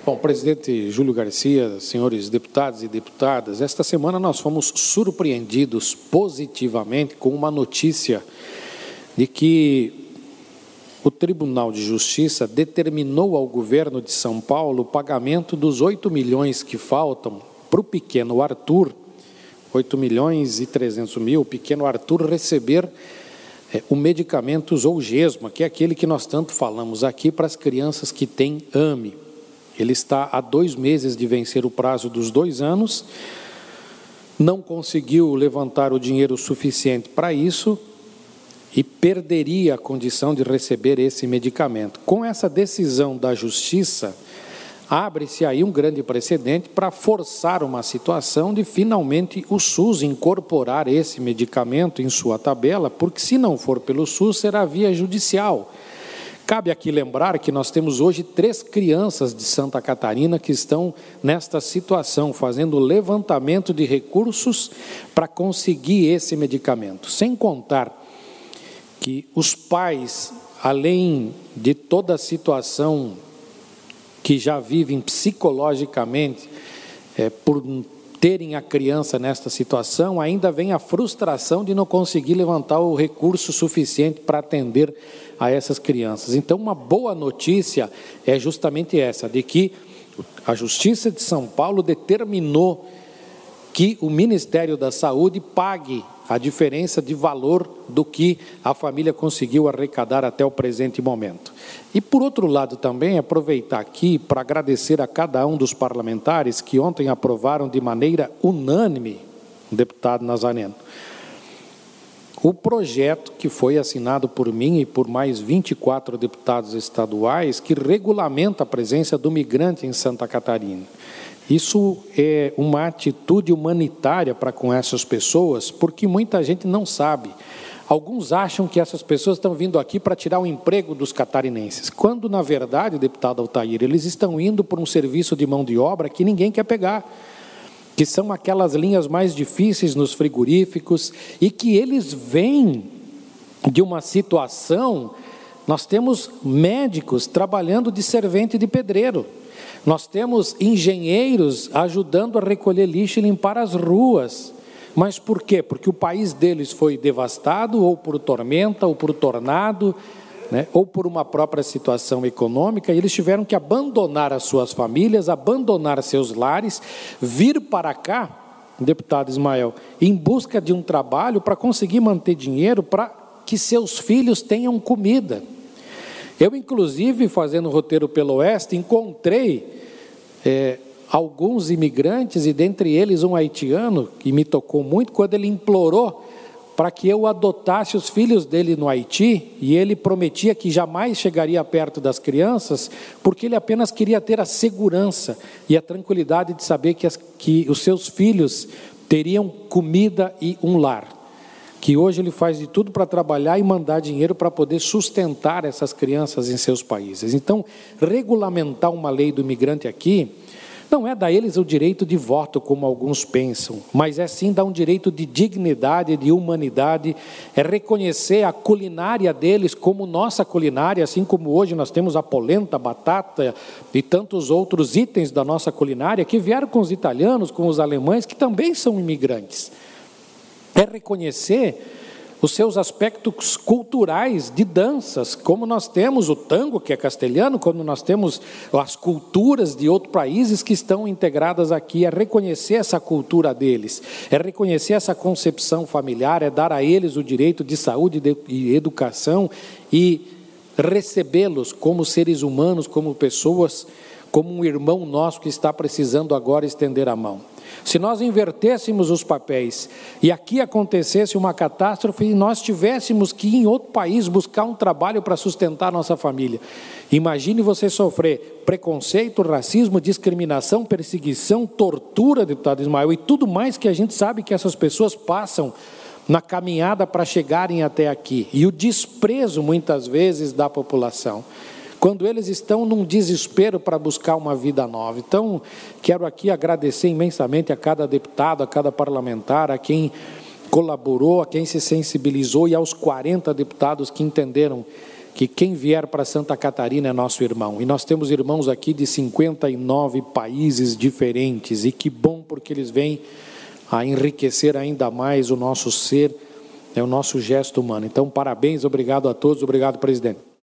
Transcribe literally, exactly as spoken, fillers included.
Bom, presidente Júlio Garcia, senhores deputados e deputadas, esta semana nós fomos surpreendidos positivamente com uma notícia de que o Tribunal de Justiça determinou ao governo de São Paulo o pagamento dos oito milhões que faltam para o pequeno Arthur, oito milhões e trezentos mil, o pequeno Arthur receber é, o medicamento Zolgensma, que é aquele que nós tanto falamos aqui para as crianças que têm A M E. Ele está há dois meses de vencer o prazo dos dois anos, não conseguiu levantar o dinheiro suficiente para isso e perderia a condição de receber esse medicamento. Com essa decisão da Justiça, abre-se aí um grande precedente para forçar uma situação de finalmente o SUS incorporar esse medicamento em sua tabela, porque se não for pelo SUS, será via judicial. Cabe aqui lembrar que nós temos hoje três crianças de Santa Catarina que estão nesta situação, fazendo levantamento de recursos para conseguir esse medicamento. Sem contar que os pais, além de toda a situação que já vivem psicologicamente é, por terem a criança nesta situação, ainda vem a frustração de não conseguir levantar o recurso suficiente para atender a essas crianças. Então, uma boa notícia é justamente essa, de que a Justiça de São Paulo determinou que o Ministério da Saúde pague a diferença de valor do que a família conseguiu arrecadar até o presente momento. E, por outro lado, também aproveitar aqui para agradecer a cada um dos parlamentares que ontem aprovaram de maneira unânime, o deputado Nazareno, o projeto que foi assinado por mim e por mais vinte e quatro deputados estaduais que regulamenta a presença do migrante em Santa Catarina. Isso é uma atitude humanitária para com essas pessoas, porque muita gente não sabe. Alguns acham que essas pessoas estão vindo aqui para tirar o emprego dos catarinenses, quando, na verdade, deputado Altair, eles estão indo por um serviço de mão de obra que ninguém quer pegar, que são aquelas linhas mais difíceis nos frigoríficos, e que eles vêm de uma situação. Nós temos médicos trabalhando de servente de pedreiro, nós temos engenheiros ajudando a recolher lixo e limpar as ruas. Mas por quê? Porque o país deles foi devastado, ou por tormenta, ou por tornado, né, ou por uma própria situação econômica, e eles tiveram que abandonar as suas famílias, abandonar seus lares, vir para cá, deputado Ismael, em busca de um trabalho para conseguir manter dinheiro para que seus filhos tenham comida. Eu, inclusive, fazendo roteiro pelo Oeste, encontrei é, alguns imigrantes, e dentre eles um haitiano, que me tocou muito, quando ele implorou para que eu adotasse os filhos dele no Haiti, e ele prometia que jamais chegaria perto das crianças, porque ele apenas queria ter a segurança e a tranquilidade de saber que, as, que os seus filhos teriam comida e um lar. Que hoje ele faz de tudo para trabalhar e mandar dinheiro para poder sustentar essas crianças em seus países. Então, regulamentar uma lei do imigrante aqui não é dar a eles o direito de voto, como alguns pensam, mas é sim dar um direito de dignidade, de humanidade, é reconhecer a culinária deles como nossa culinária, assim como hoje nós temos a polenta, a batata e tantos outros itens da nossa culinária que vieram com os italianos, com os alemães, que também são imigrantes. É reconhecer os seus aspectos culturais de danças, como nós temos o tango, que é castelhano, como nós temos as culturas de outros países que estão integradas aqui. É reconhecer essa cultura deles, é reconhecer essa concepção familiar, é dar a eles o direito de saúde e educação e recebê-los como seres humanos, como pessoas, como um irmão nosso que está precisando agora estender a mão. Se nós invertêssemos os papéis e aqui acontecesse uma catástrofe e nós tivéssemos que ir em outro país buscar um trabalho para sustentar nossa família, imagine você sofrer preconceito, racismo, discriminação, perseguição, tortura, deputado Ismael, e tudo mais que a gente sabe que essas pessoas passam na caminhada para chegarem até aqui, e o desprezo muitas vezes da população, quando eles estão num desespero para buscar uma vida nova. Então, quero aqui agradecer imensamente a cada deputado, a cada parlamentar, a quem colaborou, a quem se sensibilizou, e aos quarenta deputados que entenderam que quem vier para Santa Catarina é nosso irmão. E nós temos irmãos aqui de cinquenta e nove países diferentes, e que bom, porque eles vêm a enriquecer ainda mais o nosso ser, é o nosso gesto humano. Então, parabéns, obrigado a todos, obrigado, presidente.